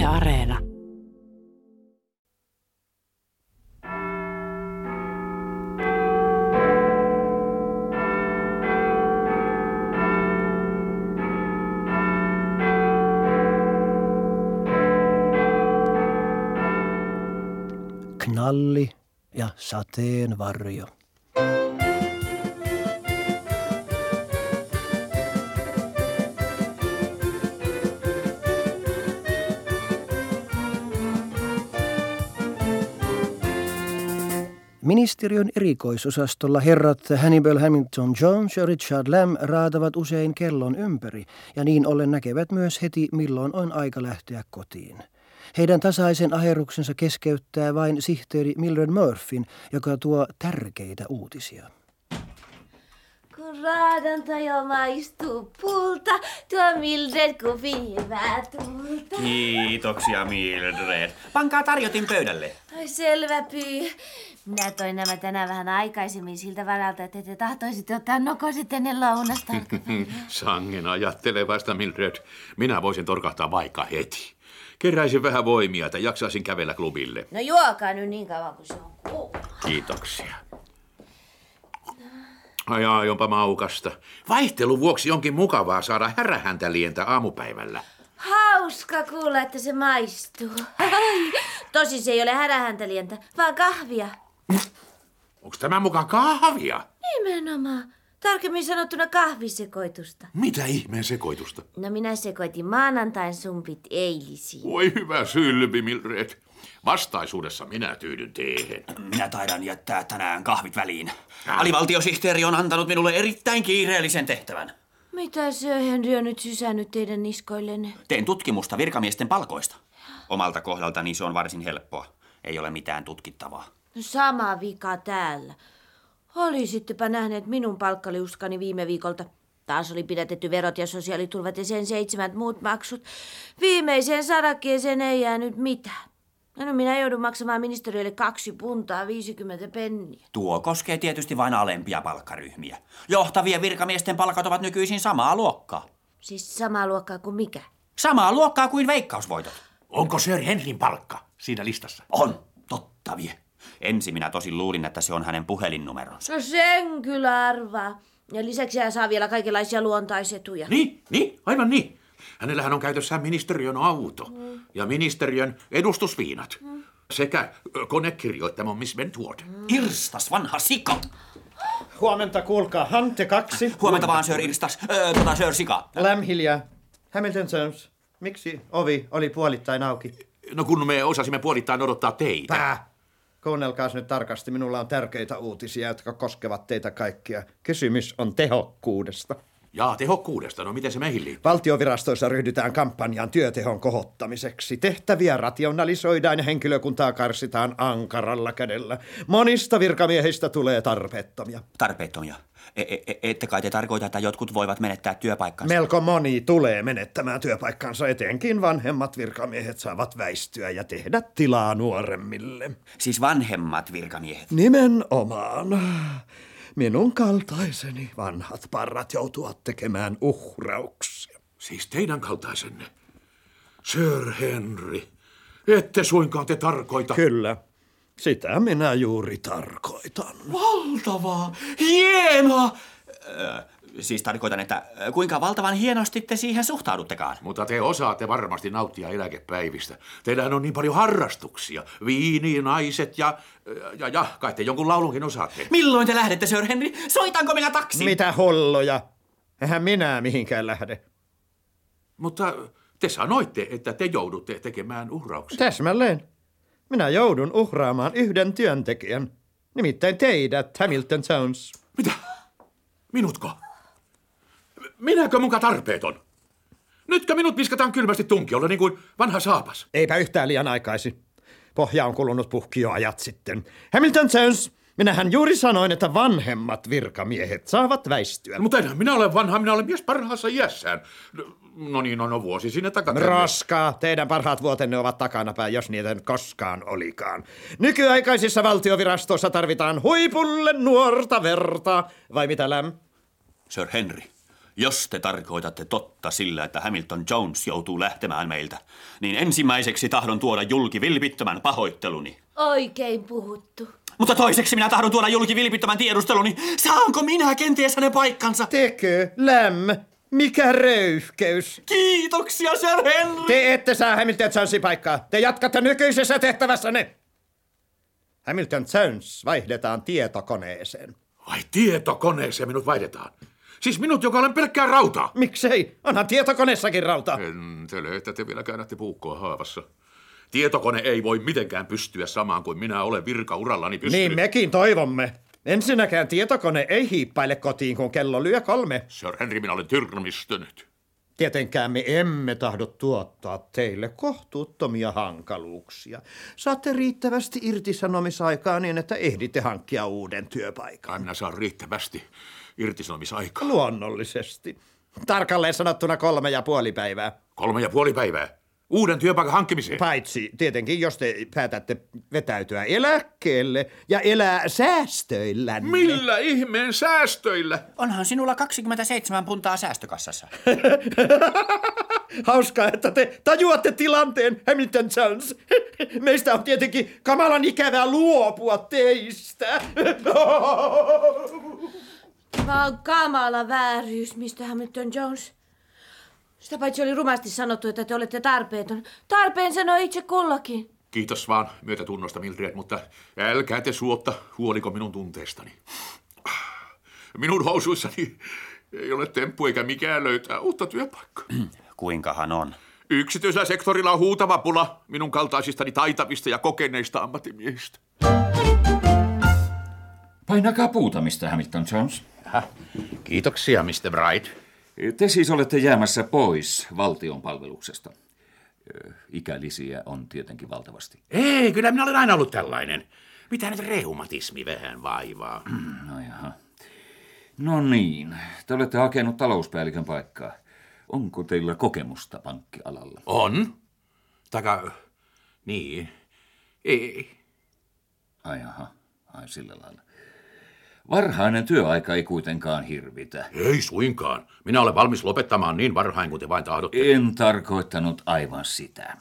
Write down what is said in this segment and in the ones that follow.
Areena. Knalli ja sateenvarjo. Ministeriön erikoisosastolla herrat Hannibal Hamilton Jones ja Richard Lamb raatavat usein kellon ympäri ja niin ollen näkevät myös heti, milloin on aika lähteä kotiin. Heidän tasaisen aherruksensa keskeyttää vain sihteeri Mildred Murphyn, joka tuo tärkeitä uutisia. Kun raadanta jo maistuu pulta, tuo Mildred kupi hyvää tulta. Kiitoksia, Mildred. Pankaa tarjotin pöydälle. Oi selvä pyy. Minä toin nämä tänään vähän aikaisemmin siltä varalta, että te tahtoisitte ottaa nokosit ennen lounasta. Sangen ajattelevasta, Mildred. Minä voisin torkahtaa vaikka heti. Keräisin vähän voimia, että jaksaisin kävellä klubille. No juokaa nyt niin kauan kuin se on kuuma. Kiitoksia. Ai, onpa maukasta. Vaihtelun vuoksi onkin mukavaa saada härähäntälientä aamupäivällä. Hauska kuulla, että se maistuu. Tosi se ei ole härähäntälientä, vaan kahvia. Onko tämä mukaan kahvia? Nimenomaan. Tarkemmin sanottuna kahvisekoitusta. Mitä ihmeen sekoitusta? No minä sekoitin maanantain sumpit eilisiin. Voi hyvä sylvi, Mildred. Vastaisuudessa minä tyydyn teehen. Minä taidan jättää tänään kahvit väliin. Alivaltiosihteeri on antanut minulle erittäin kiireellisen tehtävän. Mitä Sir Henry on nyt sysännyt teidän niskoillenne? Teen tutkimusta virkamiesten palkoista. Omalta kohdaltani se on varsin helppoa. Ei ole mitään tutkittavaa. No sama vika täällä. Olisittepä nähneet minun palkkaliuskani viime viikolta. Taas oli pidätetty verot ja sosiaaliturvat ja sen 7 muut maksut. Viimeiseen sarakkeeseen ei jäänyt mitään. No minä joudun maksamaan ministeriölle 2 puntaa 50 penniä. Tuo koskee tietysti vain alempia palkkaryhmiä. Johtavien virkamiesten palkat ovat nykyisin samaa luokkaa. Siis samaa luokkaa kuin mikä? Samaa luokkaa kuin veikkausvoitot. Onko Sir Henryn palkka siinä listassa? On, totta vie. Ensin minä tosin luulin, että se on hänen puhelinnumeronsa. No sen kyllä arvaa. Ja lisäksi hän saa vielä kaikenlaisia luontaisetuja. Niin, aivan niin. Hänellähän on käytössään ministeriön auto ja ministeriön edustusviinat sekä konekirjoittamo Miss Wentworth. Irstas, vanha sika. Huomenta, kuulkaa. Hante 2. Huomenta vaan, Sir Irstas. Sir Sika. Lamb hiljaa. Hamilton Jones. Miksi ovi oli puolittain auki? No kun me osasimme puolittain odottaa teitä. Pää! Kuunnelkaas nyt tarkasti. Minulla on tärkeitä uutisia, jotka koskevat teitä kaikkia. Kysymys on tehokkuudesta. Jaa, tehokkuudesta. No miten se meihin liittyy? Valtiovirastoissa ryhdytään kampanjaan työtehon kohottamiseksi. Tehtäviä rationalisoidaan ja henkilökuntaa karsitaan ankaralla kädellä. Monista virkamiehistä tulee tarpeettomia. Tarpeettomia? Ette kai te tarkoita, että jotkut voivat menettää työpaikkansa? Melko moni tulee menettämään työpaikkansa, etenkin vanhemmat virkamiehet saavat väistyä ja tehdä tilaa nuoremmille. Siis vanhemmat virkamiehet? Nimenomaan. Minun kaltaiseni vanhat parrat joutuvat tekemään uhrauksia. Siis teidän kaltaisenne? Sir Henry, ette suinkaan te tarkoita... Kyllä, sitä minä juuri tarkoitan. Valtavaa! Hienoa! Siis tarkoitan, että kuinka valtavan hienosti te siihen suhtauduttekaan. Mutta te osaatte varmasti nauttia eläkepäivistä. Teillähän on niin paljon harrastuksia. Viini, naiset ja kai te jonkun laulunkin osaatte. Milloin te lähdette, Sir Henry? Soitanko minä taksin? Mitä hulluja? Eihän minä mihinkään lähde. Mutta te sanoitte, että te joudutte tekemään uhrauksia. Täsmälleen. Minä joudun uhraamaan yhden työntekijän. Nimittäin teidät, Hamilton Jones. Mitä? Minutko? Minäkö muka tarpeeton? Nytkö minut viskataan kylmästi tunkiolle niin kuin vanha saapas? Eipä yhtään liian aikaisin. Pohja on kulunut puhki jo ajat sitten. Hamilton Jones, minähän juuri sanoin, että vanhemmat virkamiehet saavat väistyä. Mutta enhän minä olen vanha, minä olen mies parhaassa iässään. No niin, on vuosi sinne takana. Roskaa, teidän parhaat vuotenne ovat takanapäin, jos niitä nyt koskaan olikaan. Nykyaikaisissa valtiovirastoissa tarvitaan huipulle nuorta verta. Vai mitä, Lamb? Sir Henry, Jos te tarkoitatte totta sillä, että Hamilton Jones joutuu lähtemään meiltä, niin ensimmäiseksi tahdon tuoda julki vilpittömän pahoitteluni. Oikein puhuttu. Mutta toiseksi minä tahdon tuoda julki vilpittömän tiedusteluni. Saanko minä kenties hänen paikkansa? Tekö, Lämm, mikä röyhkeys? Kiitoksia, Sir Henry! Te ette saa Hamilton Jonesin paikkaa. Te jatkatte nykyisessä tehtävässänne. Hamilton Jones vaihdetaan tietokoneeseen. Vai tietokoneeseen minut vaihdetaan? Siis minut, joka olen pelkkää rautaa. Miksei? Onhan tietokoneessakin rauta. Entele, että te vielä käännätte puukkoa haavassa. Tietokone ei voi mitenkään pystyä samaan kuin minä olen virkaurallani pystynyt. Niin mekin toivomme. Ensinnäkään tietokone ei hiippaile kotiin, kun kello lyö 3. Sir Henry, minä olen tyrmistynyt. Tietenkään me emme tahdo tuottaa teille kohtuuttomia hankaluuksia. Saatte riittävästi irtisanomisaikaa niin, että ehditte hankkia uuden työpaikan. Kai minä saan riittävästi irtisanomisaikaa. Luonnollisesti. Tarkalleen sanottuna 3,5 päivää. 3,5 päivää. Uuden työpaikan hankkimiseen. Paitsi tietenkin, jos te päätätte vetäytyä eläkkeelle ja elää säästöillänne. Millä ihmeen säästöillä? Onhan sinulla 27 puntaa säästökassassa. Hauskaa, että te tajuatte tilanteen, Hamilton Jones. Meistä on tietenkin kamalan ikävää luopua teistä. Tämä on kamala vääryys, Mr. Hamilton Jones. Sitä paitsi oli rumasti sanottu, että te olette tarpeeton. Tarpeen sanoi itse kullakin. Kiitos vaan myötätunnosta, Mildred, mutta älkää te suotta huoliko minun tunteestani. Minun housuissani ei ole temppu eikä mikään löytää uutta työpaikkaa. Kuinkahan on? Yksityisellä sektorilla on huutava pula minun kaltaisistani taitavista ja kokeneista ammattimiehistä. Painakaa puuta, Mr. Hamilton Jones. Kiitoksia, Mr. Bright. Te siis olette jäämässä pois valtion palveluksesta. Ikälisiä on tietenkin valtavasti. Ei, kyllä minä olen aina ollut tällainen. Mitä nyt reumatismi vähän vaivaa? No jaha. No niin, te olette hakenut talouspäällikön paikkaa. Onko teillä kokemusta pankkialalla? On. Niin. Ei. Ai jaha, ai sillä lailla. Varhainen työaika ei kuitenkaan hirvitä. Ei suinkaan. Minä olen valmis lopettamaan niin varhain kuin te vain tahdotte. En tarkoittanut aivan sitä.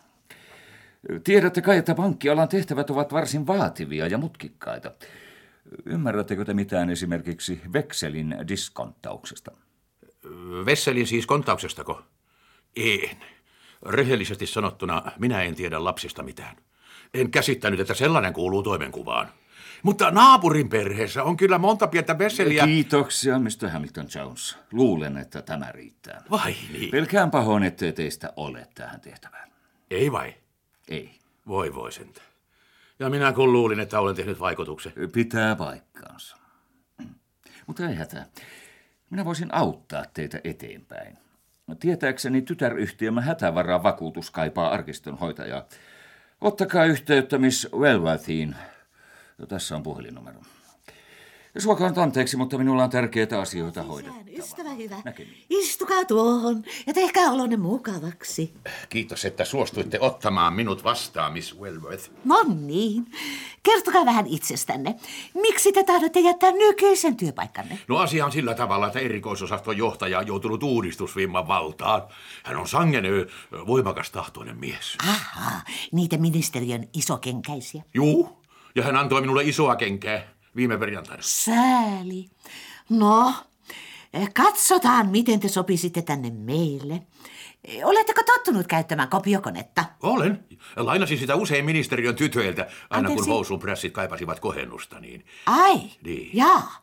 Tiedätte kai, että pankkialan tehtävät ovat varsin vaativia ja mutkikkaita. Ymmärrättekö te mitään esimerkiksi vekselin diskonttauksesta? Vesselin siis konttauksestako? En. Rehellisesti sanottuna minä en tiedä lapsista mitään. En käsittänyt, että sellainen kuuluu toimenkuvaan. Mutta naapurin perheessä on kyllä monta pientä vesseliä. Kiitoksia, Mr. Hamilton Jones. Luulen, että tämä riittää. Vai niin? Pelkään pahoin, ettei teistä ole tähän tehtävään. Ei vai? Ei. Voi sentä. Ja minä kun luulin, että olen tehnyt vaikutuksen. Pitää paikkaansa. Mutta ei hätää. Minä voisin auttaa teitä eteenpäin. Tietääkseni tytäryhtiömme hätävaravakuutus kaipaa arkistonhoitajaa. Ottakaa yhteyttä Miss Welworthiin. Tässä on puhelinnumero. Suokaa nyt anteeksi, mutta minulla on tärkeitä asioita hoidettavaa. Ystävä hyvä. Näkemiin. Istukaa tuohon ja tehkää olonne mukavaksi. Kiitos, että suostuitte ottamaan minut vastaan, Miss Welworth. No niin. Kertokaa vähän itsestänne. Miksi te tahdotte jättää nykyisen työpaikkanne? No asia on sillä tavalla, että erikoisosaston johtaja on joutunut uudistusvimman valtaan. Hän on sangen voimakas tahtoinen mies. Aha, niitä ministeriön isokenkäisiä. Juu, ja hän antoi minulle isoa kenkää viime perjantaina. Sääli. No, katsotaan, miten te sopisitte tänne meille. Oletteko tottunut käyttämään kopiokonetta? Olen. Lainasin sitä usein ministeriön tytöiltä, aina Anteeksi? kun housunprässit kaipasivat kohennusta. Niin. Ai, Niin. jaa.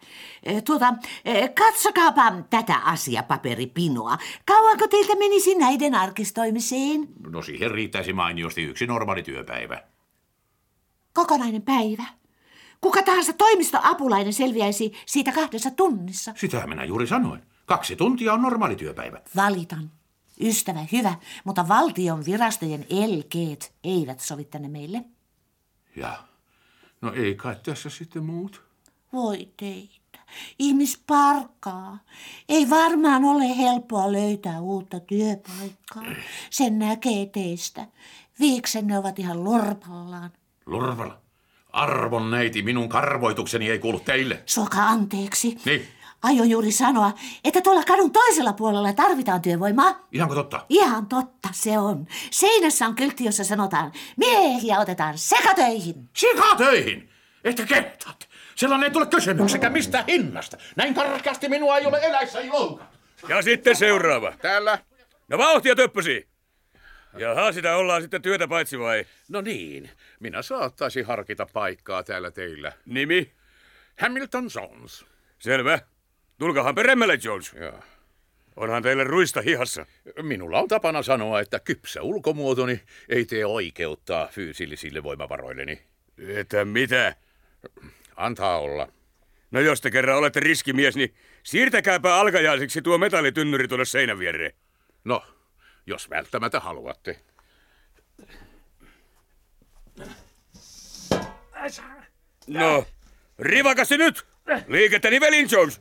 Katsokaapa tätä asiapaperipinoa. Kauanko teiltä menisi näiden arkistoimiseen? No siihen riittäisi mainiosti yksi normaali työpäivä. Kokonainen päivä. Kuka tahansa toimistoapulainen selviäisi siitä 2 tunnissa. Sitä minä juuri sanoin. 2 tuntia on normaali työpäivä. Valitan. Ystävä hyvä, mutta valtion virastojen elkeet eivät sovi tänne meille. Ja, no ei kai tässä sitten muut. Voi teitä. Ihmisparkkaa. Ei varmaan ole helppoa löytää uutta työpaikkaa. Sen näkee teistä. Viiksenne ovat ihan lorpallaan. Lorvala, arvon neiti, minun karvoitukseni ei kuulu teille. Suokaa anteeksi. Niin. Aion juuri sanoa, että tuolla kadun toisella puolella tarvitaan työvoimaa. Ihanko totta? Ihan totta se on. Seinässä on kyltti, jossa sanotaan, miehiä otetaan sekatöihin. Sikatöihin! Että kehtaat! Sellainen ei tule kysymyksenkään mistä hinnasta. Näin karkeasti minua ei ole eläissäni loukannut. Ja sitten seuraava. Täällä? No vauhtia töppösi. Jaha, sitä ollaan sitten työtä paitsi vai? No niin, minä saattaisin harkita paikkaa täällä teillä. Nimi? Hamilton Jones. Selvä. Tulkahan peremmälle, Jones. Joo. Onhan teille ruista hihassa. Minulla on tapana sanoa, että kypsä ulkomuotoni ei tee oikeuttaa fyysillisille voimavaroilleni. Että mitä? Antaa olla. No jos te kerran olette riskimies, niin siirtäkääpä alkajaisiksi tuo metallitynnyri tuonne seinän viereen. No, jos välttämättä haluatte. No, rivakasti nyt! Liikettä nivelin, Jones!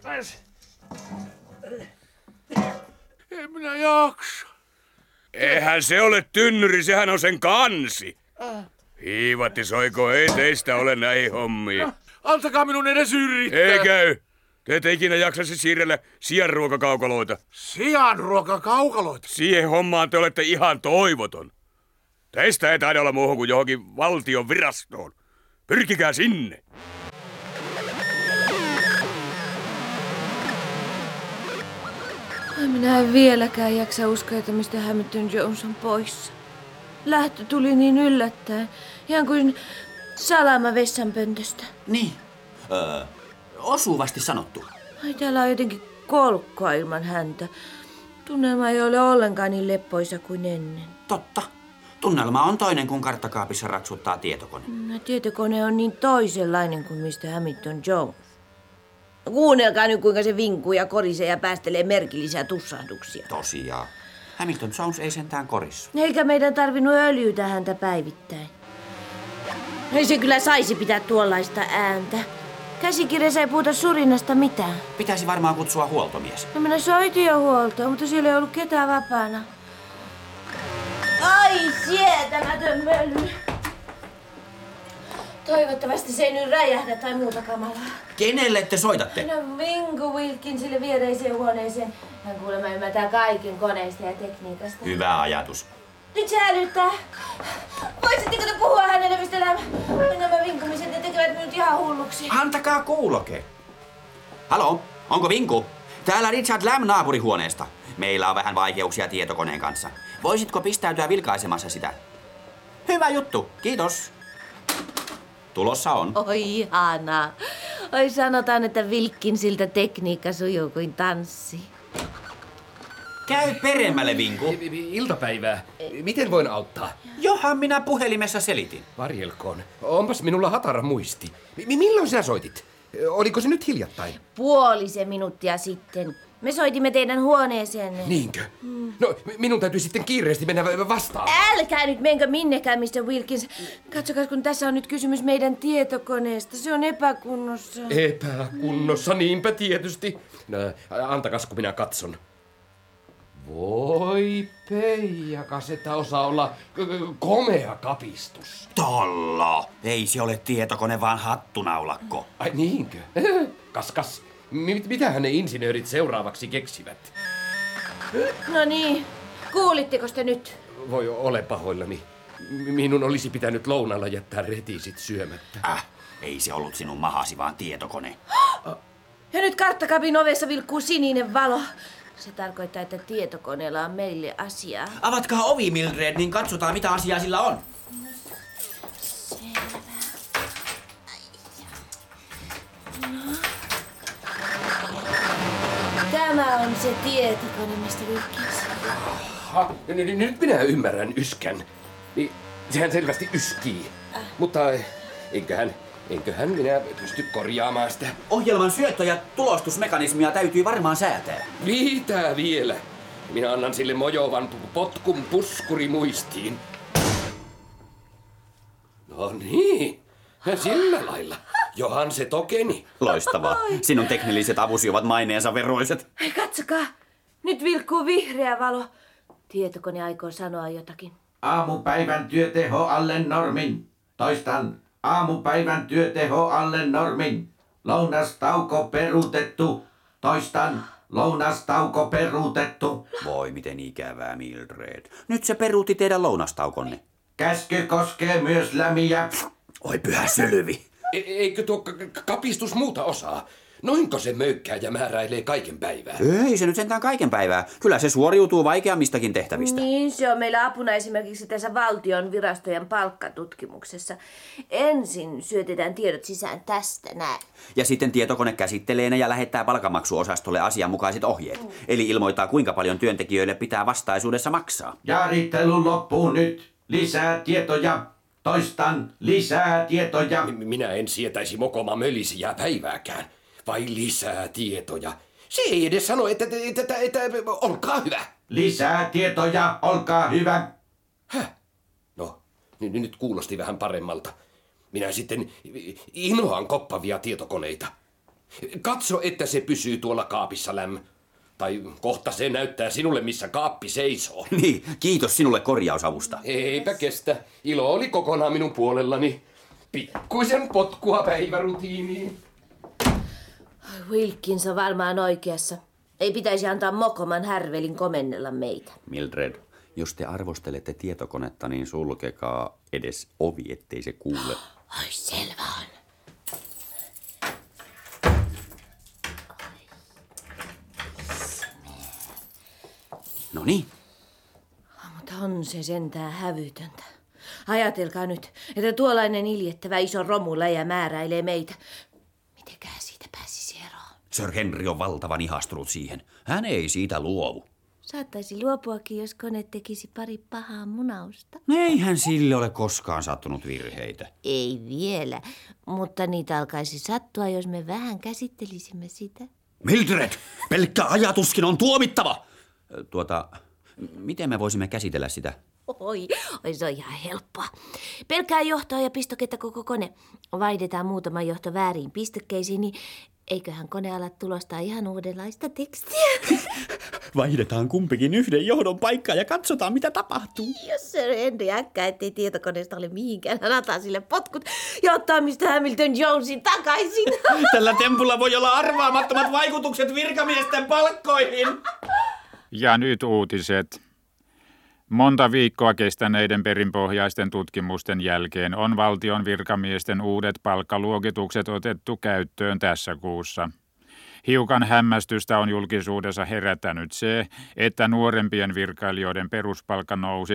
En minä jaksa. Eihän se ole tynnyri, sehän on sen kansi. Hiivatti soiko, ei teistä ole näihin hommiin. Antakaa minun edes yrittää. Ei käy. Te ette ikinä jaksaisi siirrellä sianruokakaukaloita. Sianruokakaukaloita? Siihen hommaan te olette ihan toivoton. Teistä ei taida olla muuhun kuin johonkin valtion virastoon. Pyrkikää sinne. Minä en vieläkään jaksa uskoa, että mistä Hamilton Jones on poissa. Lähtö tuli niin yllättäen, ihan kuin salama vessanpöntöstä. Niin. Osuvasti sanottu. Ai, täällä on jotenkin kolkkoa ilman häntä. Tunnelma ei ole ollenkaan niin leppoisa kuin ennen. Totta. Tunnelma on toinen, kun karttakaapissa raksuttaa tietokone. Tietokone on niin toisenlainen kuin mistä Hamilton Jones. Kuunnelkaa nyt, kuinka se vinkuu ja korisee ja päästelee merkillisiä tussahduksia. Tosiaan. Hamilton Jones ei sentään korissu. Eikä meidän tarvinnut öljytä häntä päivittäin. Ei se kyllä saisi pitää tuollaista ääntä. Käsikirjassa ei puhuta surinasta mitään. Pitäisi varmaan kutsua huoltomies. No minä soitin jo huoltoon, mutta siellä ei ollut ketään vapaana. Ai, sietämätön möly. Toivottavasti se ei nyt räjähdä tai muuta kamalaa. Kenelle te soitatte? No Vinko Wilkinsille viereiseen huoneeseen. Hän kuulemma ymmärtää kaiken koneista ja tekniikasta. Hyvä ajatus. Nyt se hälyttää. Voisitteko te puhua hänelle, mistä nämä vinkumiset, ne tekevät minut ihan hulluksi. Antakaa kuuloke. Halo, onko Vinku? Täällä Richard Lamb naapurihuoneesta. Meillä on vähän vaikeuksia tietokoneen kanssa. Voisitko pistäytyä vilkaisemassa sitä? Hyvä juttu, kiitos. Tulossa on. Oi ihanaa. Oi sanotaan, että Wilkinsiltä tekniikka sujuu kuin tanssi. Käy peremmälle, Vinku. Iltapäivää. Miten voin auttaa? Johan minä puhelimessa selitin. Varjelkoon. Onpas minulla hatara muisti. Milloin sinä soitit? Oliko se nyt hiljattain? Puolisen minuuttia sitten. Me soitimme teidän huoneeseenne. Niinkö? No, minun täytyy sitten kiireesti mennä vastaan. Älkää nyt menkö minnekään, Mr. Wilkins. Katsokaa, kun tässä on nyt kysymys meidän tietokoneesta. Se on epäkunnossa. Epäkunnossa, niinpä tietysti. No, antakas, kun minä katson. Voi peijakas, että osaa olla komea kapistus. Tolla. Ei se ole tietokone, vaan hattunaulakko. Ai niinkö? Kas. Mitähän ne insinöörit seuraavaksi keksivät? No niin, kuulitteko te nyt? Voi ole pahoillani. Minun olisi pitänyt lounalla jättää retiisit syömättä. Ei se ollut sinun mahasi, vaan tietokone. Ja nyt karttakapin ovessa vilkkuu sininen valo. Se tarkoittaa, että tietokoneella on meille asiaa. Avatkaa ovi, Mildred, niin katsotaan, mitä asiaa sillä on. Selvä. No. Tämä on se tietokone, Mr. Wilkins. Nyt minä ymmärrän yskän. Sehän selvästi yskii. Mutta enköhän minä pysty korjaamaan sitä. Ohjelman syöttö- ja tulostusmekanismia täytyy varmaan säätää. Mitä vielä? Minä annan sille mojovan potkun puskuri muistiin. No niin, sillä lailla. Johan se tokeni. Loistavaa. Sinun teknilliset avusi ovat maineensa veroiset. Hei, katsokaa. Nyt vilkkuu vihreä valo. Tietokone aikoo sanoa jotakin. Aamupäivän työteho alle normin. Toistan. Aamupäivän työteho alle normin. Lounastauko peruutettu. Toistan. Lounastauko peruutettu. Voi miten ikävää, Mildred. Nyt se peruutti teidän lounastaukonne. Käsky koskee myös lämiä. Oi pyhä sylvi. Eikö tuo kapistus muuta osaa? Noinko se möykkää ja määräilee kaiken päivää? Ei se nyt sentään kaiken päivää. Kyllä se suoriutuu vaikeammistakin tehtävistä. Niin, se on meillä apuna esimerkiksi tässä valtion virastojen palkkatutkimuksessa. Ensin syötetään tiedot sisään tästä näin. Ja sitten tietokone käsittelee ne ja lähettää palkanmaksuosastolle asianmukaiset ohjeet. Eli ilmoittaa, kuinka paljon työntekijöille pitää vastaisuudessa maksaa. Jaarittelun loppuun nyt. Lisää tietoja. Toistan. Lisää tietoja. Minä en sietäisi mokoma mölisiä päivääkään. Vai lisää tietoja? Se ei edes sano, että olkaa hyvä. Lisää tietoja, olkaa hyvä. Häh? No, nyt kuulosti vähän paremmalta. Minä sitten inhoan koppavia tietokoneita. Katso, että se pysyy tuolla kaapissa, Läm. Tai kohta se näyttää sinulle, missä kaappi seisoo. Niin, kiitos sinulle korjausavusta. Eipä kestä. Ilo oli kokonaan minun puolellani. Pikkuisen potkua päivärutiiniin. Wilkins on varmaan oikeassa. Ei pitäisi antaa mokoman härvelin komennella meitä. Mildred, jos te arvostelette tietokonetta, niin sulkekaa edes ovi, ettei se kuule. Ai selvä on. No niin. Mutta on se sentään hävytöntä. Ajatelkaa nyt, että tuollainen iljettävä iso romuläjä määräilee meitä. Mitenkään siitä pääsisi eroon? Sir Henry on valtavan ihastunut siihen. Hän ei siitä luovu. Saattaisi luopuakin, jos kone tekisi pari pahaa munausta. Eihän sille ole koskaan sattunut virheitä. Ei vielä, mutta niitä alkaisi sattua, jos me vähän käsittelisimme sitä. Mildred, pelkkä ajatuskin on tuomittava! Miten me voisimme käsitellä sitä? Oi, se on ihan helppoa. Pelkkää johtoa ja pistoketta koko kone. Vaihdetaan muutama johto väärin pistokkeisiin, niin eiköhän kone ala tulostaa ihan uudenlaista tekstiä. Vaihdetaan kumpikin yhden johdon paikkaa ja katsotaan, mitä tapahtuu. Jos Sir Henry äkkää, ettei tietokoneesta ole mihinkään, hän antaa sille potkut ja ottaa Mr. Hamilton Jonesin takaisin. Tällä tempulla voi olla arvaamattomat vaikutukset virkamiesten palkkoihin. Ja nyt uutiset. Monta viikkoa kestäneiden perinpohjaisten tutkimusten jälkeen on valtion virkamiesten uudet palkkaluokitukset otettu käyttöön tässä kuussa. Hiukan hämmästystä on julkisuudessa herättänyt se, että nuorempien virkailijoiden peruspalkka nousi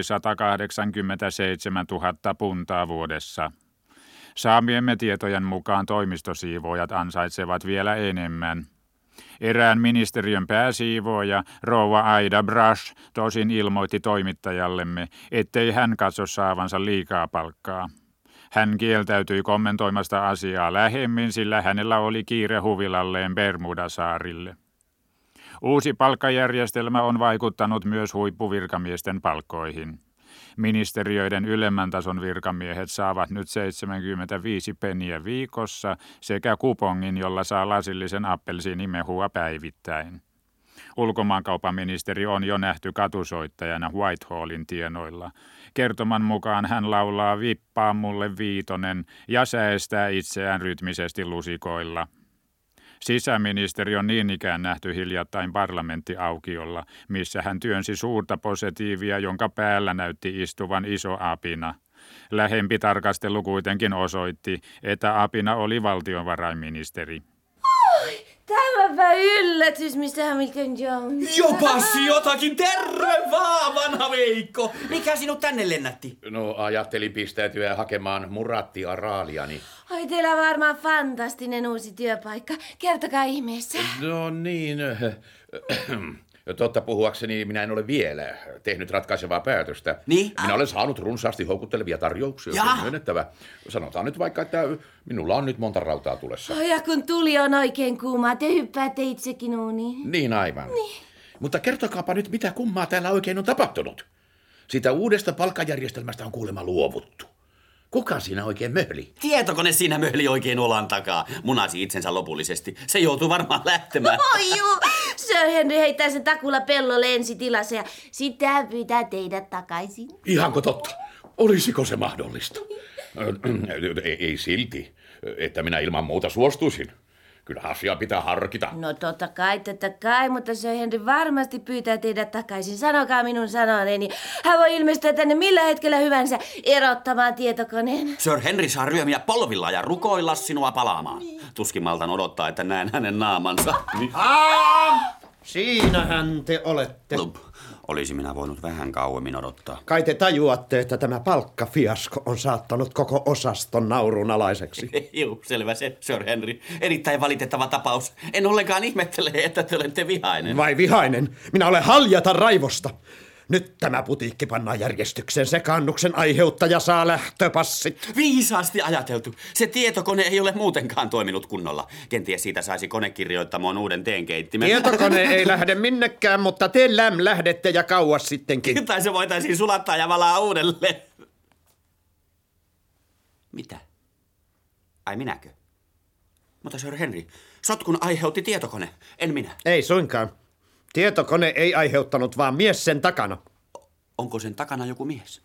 187 000 puntaa vuodessa. Saamiemme tietojen mukaan toimistosiivoojat ansaitsevat vielä enemmän. Erään ministeriön pääsiivooja, rouva Aida Brush, tosin ilmoitti toimittajallemme, ettei hän katso saavansa liikaa palkkaa. Hän kieltäytyi kommentoimasta asiaa lähemmin, sillä hänellä oli kiire huvilalleen Bermudasaarille. Uusi palkkajärjestelmä on vaikuttanut myös huippuvirkamiesten palkkoihin. Ministeriöiden ylemmän tason virkamiehet saavat nyt 75 penniä viikossa sekä kupongin, jolla saa lasillisen appelsiinimehua päivittäin. Ulkomaankauppaministeri on jo nähty katusoittajana Whitehallin tienoilla. Kertoman mukaan hän laulaa Vippaa mulle viitonen ja säestää itseään rytmisesti lusikoilla. Sisäministeri on niin ikään nähty hiljattain parlamenttiaukiolla, missä hän työnsi suurta posetiivia, jonka päällä näytti istuvan iso apina. Lähempi tarkastelu kuitenkin osoitti, että apina oli valtiovarainministeri. Oi, tämäpä yllätys, Mr. Hamilton Jones. Jopasi jotakin, terve vaan, vanha Veikko! Mikä sinut tänne lennätti? No, ajattelin pistäytyä hakemaan Murattia Raaliani. Oi, teillä on varmaan fantastinen uusi työpaikka. Kertokaa ihmeessä. No niin, totta puhuakseni minä en ole vielä tehnyt ratkaisevaa päätöstä. Niin? Minä olen saanut runsaasti houkuttelevia tarjouksia, se on myönnettävä. Sanotaan nyt vaikka, että minulla on nyt monta rautaa tulessa. Oh, ja kun tuli on oikein kuumaa, te hyppäätte itsekin uuniin. Niin aivan. Niin. Mutta kertokaapa nyt, mitä kummaa täällä oikein on tapahtunut. Siitä uudesta palkkajärjestelmästä on kuulemma luovuttu. Kuka siinä oikein möhli? Tietokone siinä möhli oikein olan takaa. Munasi itsensä lopullisesti. Se joutuu varmaan lähtemään. Oi juu, Sir Henry heittää sen takulla pellolle ensi tilassa ja sitten hän pyytää teidät takaisin. Ihanko totta? Olisiko se mahdollista? Ei silti, että minä ilman muuta suostuisin. Kyllä asiaa pitää harkita. No totta kai, mutta Sir Henry varmasti pyytää teidät takaisin. Sanokaa minun sanoneeni. Hän voi ilmestyä tänne millä hetkellä hyvänsä erottamaan tietokoneen. Sir Henry saa ryömiä polvilla ja rukoilla sinua palaamaan. Tuskin maltan odottaa, että näen hänen naamansa. Siinähän te olette. Olisi minä voinut vähän kauemmin odottaa. Kai te tajuatte, että tämä palkkafiasko on saattanut koko osaston naurun alaiseksi. Juu, selvä se, Sir Henry. Erittäin valitettava tapaus. En ollenkaan ihmettele, että te olette vihainen. Vai vihainen? Minä olen haljata raivosta. Nyt tämä putiikki pannaan järjestyksen. Sekaannuksen aiheuttaja saa lähtöpassit. Viisaasti ajateltu. Se tietokone ei ole muutenkaan toiminut kunnolla. Kenties siitä saisi konekirjoittamaan uuden teenkeittimen. Tietokone ei lähde minnekään, mutta te lähdette ja kauas sittenkin. Tai se voitaisiin sulattaa ja valaa uudelleen. Mitä? Ai minäkö? Mutta Sir Henry, sotkun aiheutti tietokone, en minä. Ei suinkaan. Tietokone ei aiheuttanut, vaan mies sen takana. Onko sen takana joku mies?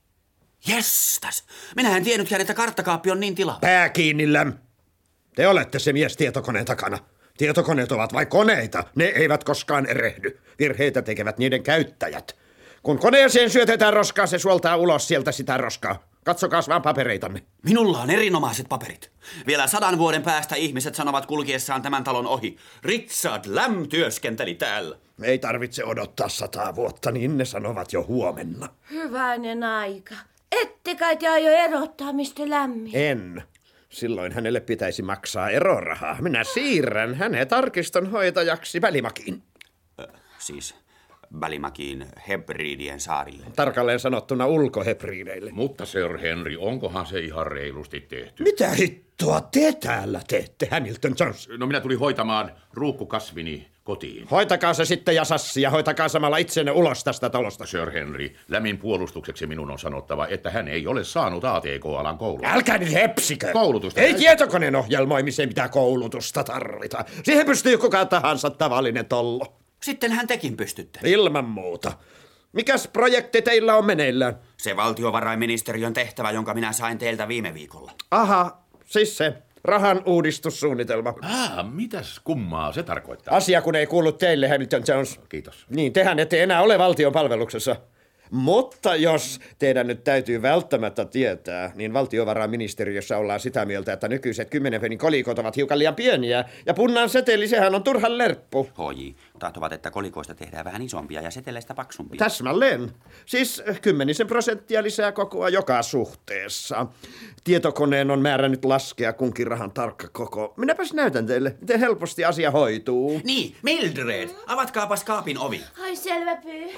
Jestas! Minä en tiennytkään, että karttakaappi on niin tilava. Pää kiinni, Läm. Te olette se mies tietokoneen takana. Tietokoneet ovat vain koneita. Ne eivät koskaan erehdy. Virheitä tekevät niiden käyttäjät. Kun koneeseen syötetään roskaa, se suoltaa ulos sieltä sitä roskaa. Katsokaas vaan papereitanne. Minulla on erinomaiset paperit. Vielä 100 vuoden päästä ihmiset sanovat kulkiessaan tämän talon ohi. Richard Lamb työskenteli täällä. Ei tarvitse odottaa 100 vuotta, niin ne sanovat jo huomenna. Hyvänen aika. Ette kai te aio erottaa Mr. Lämmin? En. Silloin hänelle pitäisi maksaa erorahaa. Minä siirrän hänet arkistonhoitajaksi Välimakiin. Siis Välimakiin Hebridien saarille. Tarkalleen sanottuna ulkohebriideille. Mutta Sir Henry, onkohan se ihan reilusti tehty? Mitä hittoa te täällä teette, Hamilton Jones? No minä tulin hoitamaan ruukkukasvini kotiin. Hoitakaa se sitten ja sassi ja hoitakaa samalla itsenne ulos tästä talosta. Sir Henry, Lämin puolustukseksi minun on sanottava, että hän ei ole saanut ATK-alan koulutusta. Älkää nyt hepsikö! Koulutusta. Ei tietokoneen ohjelmoimiseen mitään koulutusta tarvita. Siihen pystyy kuka tahansa tavallinen tollo. Sitten hän tekin pystytte. Ilman muuta. Mikäs projekti teillä on meneillään? Se valtiovarainministeriön tehtävä, jonka minä sain teiltä viime viikolla. Aha, siis se. Rahan uudistussuunnitelma. Mitäs kummaa se tarkoittaa? Asia kun ei kuulu teille, Hamilton Jones. Kiitos. Niin, tehän ette enää ole valtion palveluksessa. Mutta jos teidän nyt täytyy välttämättä tietää, niin valtiovarainministeriössä ollaan sitä mieltä, että nykyiset 10 pennin kolikot ovat hiukan liian pieniä. Ja punnan seteli, sehän on turhan lerppu. Hoji, tahtovat, että kolikoista tehdään vähän isompia ja seteleistä paksumpia. Täsmälleen. Siis 10% lisää kokoa joka suhteessa. Tietokoneen on määrä nyt laskea kunkin rahan tarkka koko. Minäpäs näytän teille, miten helposti asia hoituu. Niin, Mildred, avatkaapas kaapin ovi. Ai selvä pyy.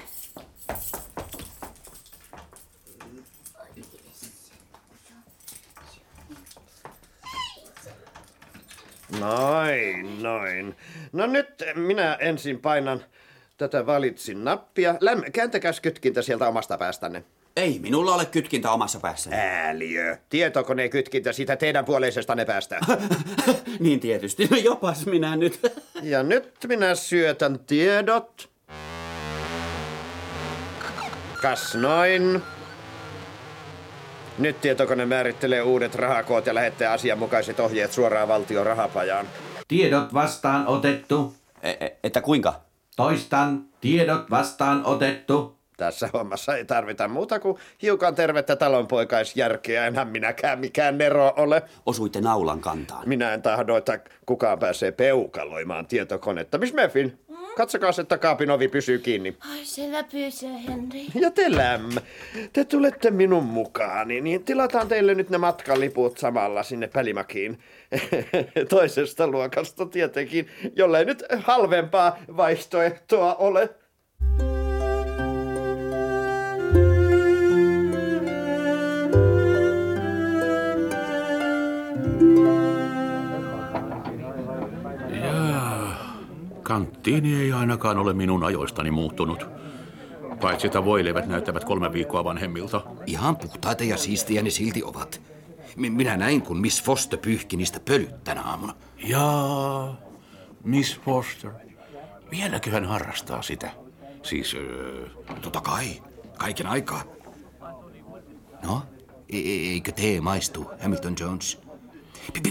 Noin. No nyt minä ensin painan tätä valitsin nappia. Läm, kääntäkäs kytkintä sieltä omasta päästänne. Ei minulla ole kytkintä omassa päässäni. Ääliö. Tietokoneen kytkintä siitä teidän puoleisestanne päästään. Niin tietysti. No jopas minä nyt. Ja nyt minä syötän tiedot. Kas noin. Nyt tietokone määrittelee uudet rahakoot ja lähettää asianmukaiset ohjeet suoraan valtion rahapajaan. Tiedot vastaan otettu. Että kuinka? Toistan, tiedot vastaan otettu. Tässä hommassa ei tarvita muuta kuin hiukan tervettä talonpoikaisjärkeä, enhän minäkään mikään nero ole. Osuitte naulan kantaan. Minä en tahdo, että kukaan pääsee peukaloimaan tietokonetta. Miss Meffin? Katsokaa, että kaapin ovi pysyy kiinni. Ai selvä pyy, Sir Henry. Ja te Läm, te tulette minun mukaani, niin tilataan teille nyt ne matkaliput samalla sinne Välimakiin. Toisesta luokasta tietenkin, jollei nyt halvempaa vaihtoehtoa ole. Kanttiini ei ainakaan ole minun ajoistani muuttunut. Paitsi voileivät näyttävät 3 viikkoa vanhemmilta. Ihan puhtaita ja siistejä ne silti ovat. Minä näin, kun Miss Foster pyyhki niistä pölyt tänä aamuna. Jaa, Miss Foster. Vieläkö hän harrastaa sitä? Siis, Totta kai, kaiken aikaa. No, eikö tee maistu, Hamilton Jones?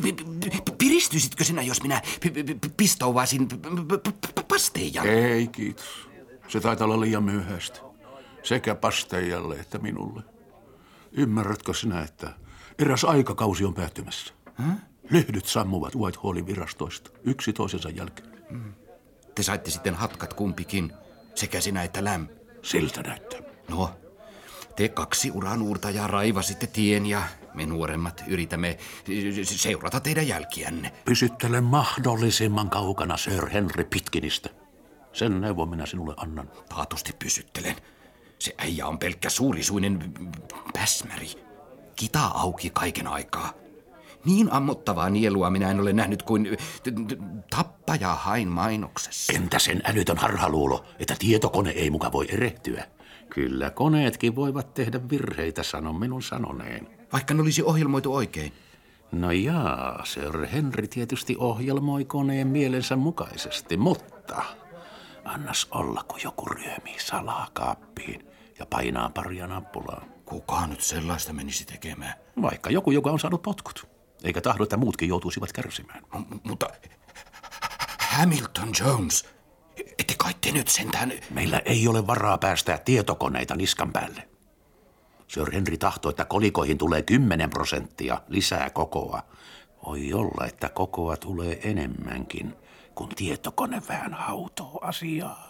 Piristyisitkö sinä, jos minä pistouvaisin pasteijan? Ei, kiitos. Se taitaa olla liian myöhäistä. Sekä pasteijalle että minulle. Ymmärrätkö sinä, että eräs aikakausi on päättymässä? Lehdyt sammuvat Whitehallin virastoista, yksi toisensa jälkeen. Te saitte sitten hatkat kumpikin, sekä sinä että Lam. Siltä näyttää. No, te 2 uranuurtajaa raivasitte tien ja me nuoremmat yritämme seurata teidän jälkiänne. Pysyttele mahdollisimman kaukana Sir Henry Pitkinistä. Sen neuvon minä sinulle annan. Taatusti pysyttelen. Se äijä on pelkkä suurisuinen päsmäri. Kita auki kaiken aikaa. Niin ammottavaa nielua minä en ole nähnyt kuin tappaja hain mainoksessa. Entä sen älytön harhaluulo, että tietokone ei muka voi erehtyä? Kyllä koneetkin voivat tehdä virheitä, sanon minun sanoneen. Vaikka ne olisi ohjelmoitu oikein. No jaa, Sir Henry tietysti ohjelmoi koneen mielensä mukaisesti, mutta annas olla, kun joku ryömii salaa kaappiin ja painaa paria nappulaa. Kuka nyt sellaista menisi tekemään? Vaikka joku, joka on saanut potkut. Eikä tahdo, että muutkin joutuisivat kärsimään. Mutta Hamilton Jones, ette kai te nyt sentään... Meillä ei ole varaa päästää tietokoneita niskan päälle. Sir Henry tahtoo, että kolikoihin tulee 10% lisää kokoa. Voi olla, että kokoa tulee enemmänkin, kun tietokone vähän hautoo asiaa.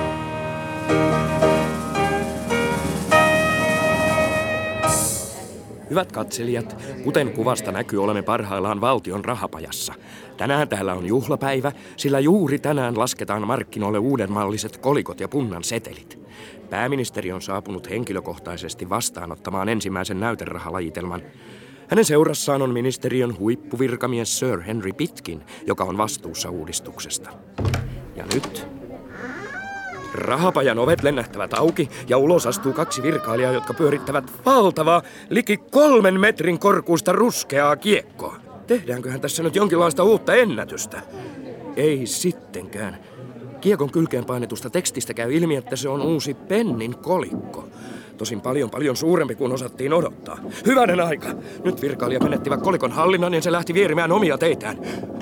Hyvät katselijat, kuten kuvasta näkyy, olemme parhaillaan valtion rahapajassa. Tänään täällä on juhlapäivä, sillä juuri tänään lasketaan markkinoille uudenmalliset kolikot ja punnan setelit. Pääministeri on saapunut henkilökohtaisesti vastaanottamaan ensimmäisen näyterahalajitelman. Hänen seurassaan on ministeriön huippuvirkamies Sir Henry Pitkin, joka on vastuussa uudistuksesta. Ja nyt... Rahapajan ovet lennähtävät auki ja ulos astuu 2 virkailijaa, jotka pyörittävät valtavaa, liki 3 metrin korkuista ruskeaa kiekkoa. Tehdäänköhän tässä nyt jonkinlaista uutta ennätystä? Ei sittenkään. Kiekon kylkeen painetusta tekstistä käy ilmi, että se on uusi pennin kolikko. Tosin paljon suurempi kuin osattiin odottaa. Hyvänen aika! Nyt virkailijat menettivät kolikon hallinnan ja se lähti vierimään omia teitään.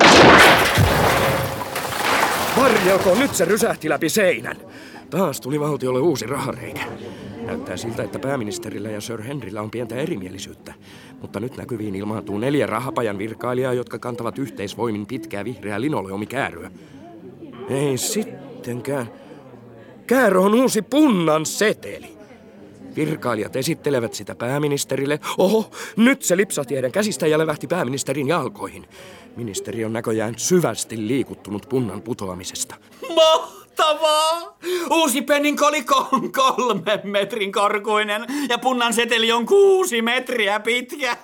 Varjelko, nyt se rysähti läpi seinän. Taas tuli valtiolle uusi rahareikä. Näyttää siltä, että pääministerillä ja Sir Henryllä on pientä erimielisyyttä. Mutta nyt näkyviin ilmaantuu 4 rahapajan virkailijaa, jotka kantavat yhteisvoimin pitkää vihreää linoleumikääryä. Ei sittenkään. Käärö on uusi punnan seteli. Virkailijat esittelevät sitä pääministerille. Oho, nyt se lipsahti heidän käsistä ja levähti pääministerin jalkoihin. Ministeri on näköjään syvästi liikuttunut punnan putoamisesta. Mahtavaa! Uusi pennin kolikko on 3 metrin korkuinen ja punnan seteli on 6 metriä pitkä.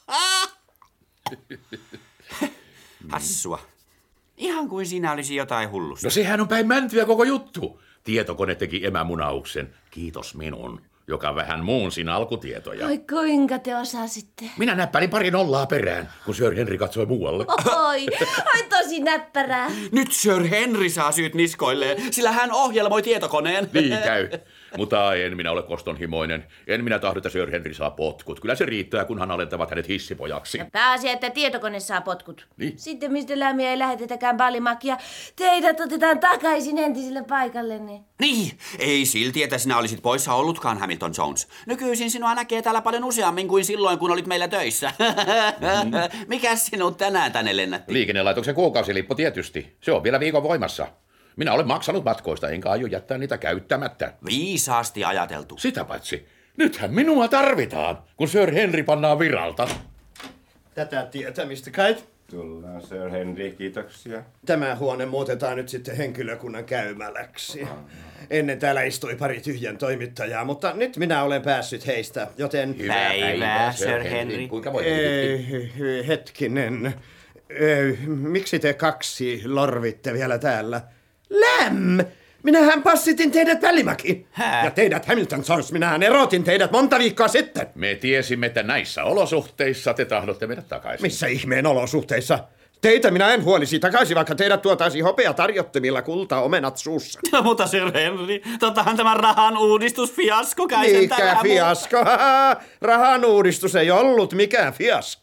Hassua. Ihan kuin siinä olisi jotain hullusta. No sehän on päin mäntyä koko juttu. Tietokone teki emämunauksen. Kiitos minun, joka vähän muunsin alkutietoja. Oi kuinka te osasitte? Minä näppäilin 2 nollaa perään, kun Sir Henry katsoi muualle. Oi tosi näppärää. Nyt Sir Henry saa syyt niskoilleen, sillä hän ohjelmoi tietokoneen. Niin käy. Mutta en minä ole kostonhimoinen. En minä tahdo, että Sir Henry saa potkut. Kyllä se riittää, kunhan alentavat hänet hissipojaksi. Pääasia, että tietokone saa potkut. Niin. Sitten mistä lämmiä ei lähetetäkään pallimakia. Teidät otetaan takaisin entiselle paikallenne. Niin, ei silti, että sinä olisit poissa ollutkaan, Hamilton Jones. Nykyisin sinua näkee täällä paljon useammin kuin silloin, kun olit meillä töissä. Mikäs sinut tänään tänne lennätti? Liikennelaitoksen kuukausilippu tietysti. Se on vielä viikon voimassa. Minä olen maksanut matkoista, enkä aio jättää niitä käyttämättä. Viisaasti ajateltu. Sitä paitsi, nythän minua tarvitaan, kun Sir Henry pannaan viralta. Tätä tietämistä kai. Tullaan, Sir Henry, kiitoksia. Tämä huone muutetaan nyt sitten henkilökunnan käymäläksi. Ennen täällä istui 2 tyhjän toimittajaa, mutta nyt minä olen päässyt heistä, joten... Päivää, Sir Henry. Kuinka voit? Hetkinen. Miksi te 2 lorvitte vielä täällä? Läm! Minähän passitin teidät Välimäki. Ja teidät Hamilton Jones, minähän erotin teidät monta viikkoa sitten. Me tiesimme, että näissä olosuhteissa te tahdotte meidät takaisin. Missä ihmeen olosuhteissa? Teitä minä en huolisi takaisin, vaikka teidät tuotaisiin hopea tarjottimilla kultaomenat suussa. No, mutta Sir Henry, tottahan tämä rahan uudistusfiasko käy sen Mikä fiasko? Rahan uudistus ei ollut mikään fiasko.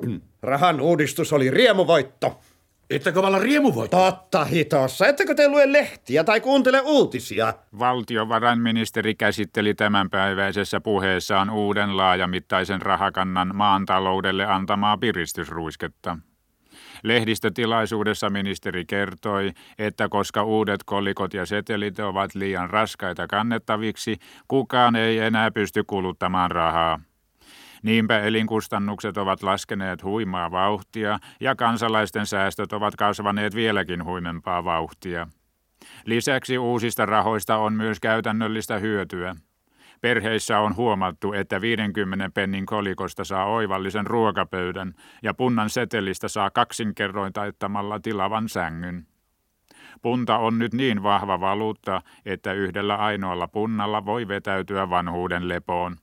Rahan uudistus oli riemuvoitto. Ettäkö valla riemuvoitto? Totta hitossa. Ettekö te lue lehtiä tai kuuntele uutisia? Valtiovarainministeri käsitteli tämänpäiväisessä puheessaan uuden laajamittaisen rahakannan maan taloudelle antamaa piristysruisketta. Lehdistötilaisuudessa ministeri kertoi, että koska uudet kolikot ja setelit ovat liian raskaita kannettaviksi, kukaan ei enää pysty kuluttamaan rahaa. Niinpä elinkustannukset ovat laskeneet huimaa vauhtia ja kansalaisten säästöt ovat kasvaneet vieläkin huimempaa vauhtia. Lisäksi uusista rahoista on myös käytännöllistä hyötyä. Perheissä on huomattu, että 50 pennin kolikosta saa oivallisen ruokapöydän ja punnan setelistä saa 2 kerroin taittamalla tilavan sängyn. Punta on nyt niin vahva valuutta, että yhdellä ainoalla punnalla voi vetäytyä vanhuuden lepoon.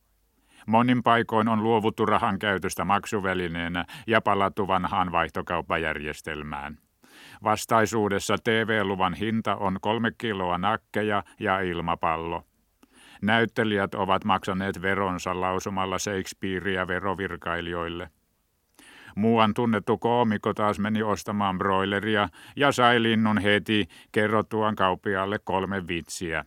Monin paikoin on luovuttu rahan käytöstä maksuvälineenä ja palattu vanhaan vaihtokauppajärjestelmään. Vastaisuudessa TV-luvan hinta on 3 kiloa nakkeja ja ilmapallo. Näyttelijät ovat maksaneet veronsa lausumalla Shakespearea verovirkailijoille. Muuan tunnettu koomikko taas meni ostamaan broileria ja sai linnun heti kerrottuaan kauppiaalle 3 vitsiä.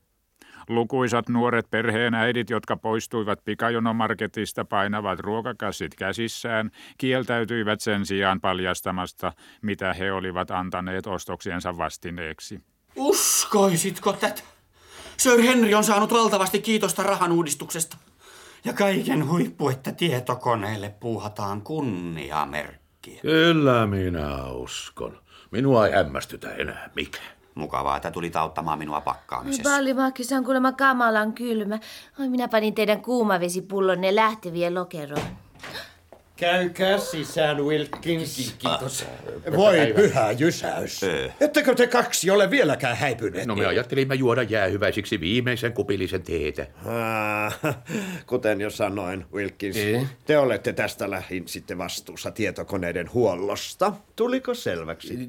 Lukuisat nuoret perheenäidit, jotka poistuivat pikajonomarketista painavat ruokakassit käsissään, kieltäytyivät sen sijaan paljastamasta, mitä he olivat antaneet ostoksiensa vastineeksi. Uskoisitko tätä? Sir Henry on saanut valtavasti kiitosta rahan uudistuksesta. Ja kaiken huippu, että tietokoneelle puuhataan kunniamerkkiä. Kyllä minä uskon. Minua ei hämmästytä enää mikään. Mukavaa, että tulit auttamaan minua pakkaamisessa. Ballimakissa on kuulemma kamalan kylmä. Oi, minä panin teidän kuumavesipullonne lähtevien lokeroon. Käykää sisään, Wilkins. Kiitos. Voi pyhä jysäys. Ettekö te 2 ole vieläkään häipyneet? No me ajattelimme juoda jäähyväisiksi viimeisen kupillisen teetä. Kuten jo sanoin, Wilkins, te olette tästä lähin sitten vastuussa tietokoneiden huollosta. Tuliko selväksi?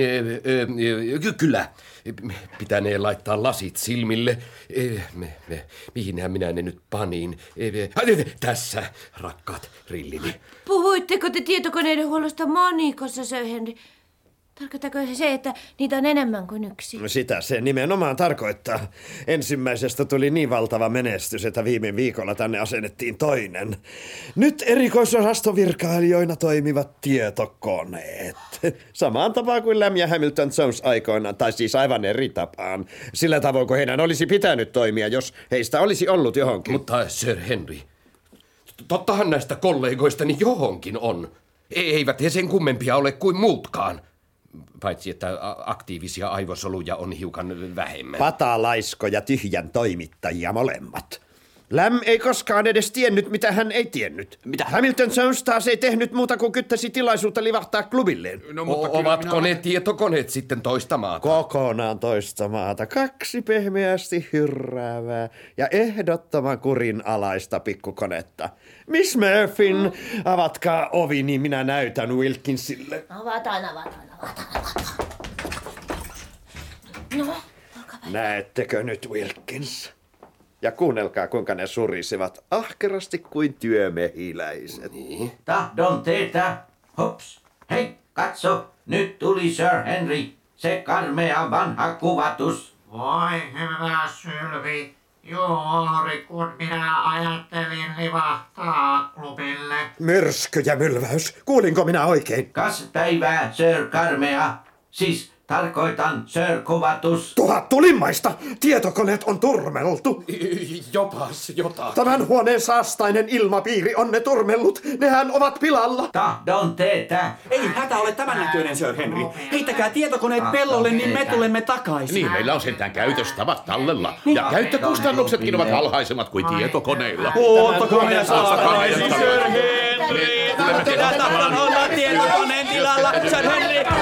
Kyllä. Pitänee laittaa lasit silmille. Mihinhän minä ne nyt panin? Tässä, rakkaat rillini. Puhuitteko te tietokoneiden huollosta monikossa, Sir Henry? Tarkoittaako se, että niitä on enemmän kuin 1? Sitä se nimenomaan tarkoittaa. Ensimmäisestä tuli niin valtava menestys, että viime viikolla tänne asennettiin toinen. Nyt erikoisosastovirkailijoina toimivat tietokoneet. Samaan tapaan kuin Lamb ja Hamilton Jones aikoinaan, tai siis aivan eri tapaan. Sillä tavoin, kun heidän olisi pitänyt toimia, jos heistä olisi ollut johonkin. Mutta Sir Henry, tottahan näistä kollegoistani johonkin on. Eivät he sen kummempia ole kuin muutkaan. Paitsi, että aktiivisia aivosoluja on hiukan vähemmän. Patalaiskoja tyhjän toimittajia molemmat. Lamb ei koskaan edes tiennyt, mitä hän ei tiennyt. Mitä? Hamilton Jones taas ei tehnyt muuta kuin kyttäsi tilaisuutta livahtaa klubilleen. No, ovatko ne tietokoneet sitten toista maata? Kokonaan toista maata. 2 pehmeästi hyrräävää ja ehdottoman kurinalaista pikkukonetta. Miss Murphyn, avatkaa ovi, niin minä näytän Wilkinsille. Avataan. No, näettekö nyt, Wilkins? Ja kuunnelkaa, kuinka ne surisivat ahkerasti kuin työmehiläiset. Niin. Tahdon teetä. Hops. Hei, katso. Nyt tuli Sir Henry. Se karmea vanha kuvatus. Voi hyvä Sylvi. Juuri kun minä ajattelin livahtaa klubille. Myrsky ja mylväys. Kuulinko minä oikein? Kas päivää, Sir Karmea. Siis tarkoitan Sir Kuvatus. 1000 tulimmaista! Tietokoneet on turmeltu. Jopas jotakin. Tämän huoneen saastainen ilmapiiri on ne turmellut. Nehän ovat pilalla. Tahdon teetä. Ei hätä ole tämän näköinen, Sir Henry. Heittäkää tietokoneet pellolle, niin me tulemme takaisin. Niin, meillä on sentään käytöstavat tallella. Ja käyttökustannuksetkin ovat alhaisemmat kuin tietokoneilla. Huoltokoneen saataisiin, Sir Henry. Tätä olla tietokoneen tilalla, Sir Henry.